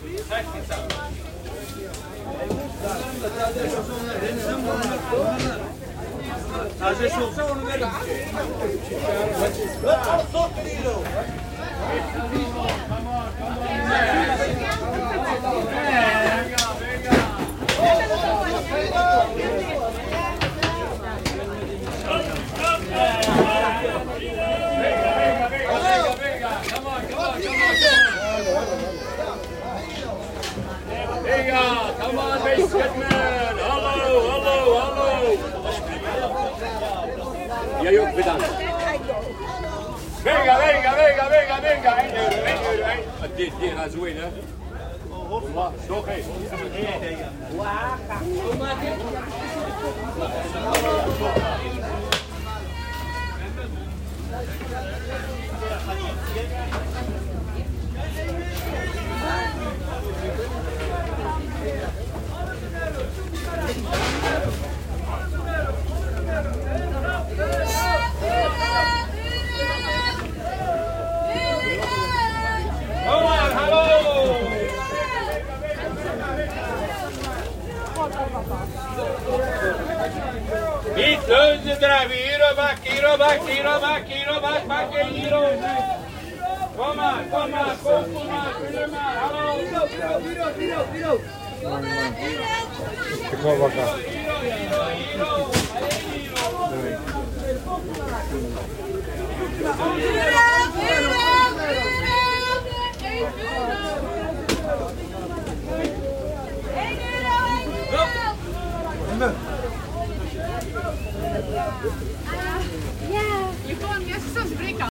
Come on, Biscuitman! Hallo! Jij ook bedankt. Venga! 1 euro. Dit gaat zo in, hè? Nog eens. Niet leuze drijven, hier bak. Kom maar, kom maar, hallo. Bureau. Ik wil wat aan. Hier.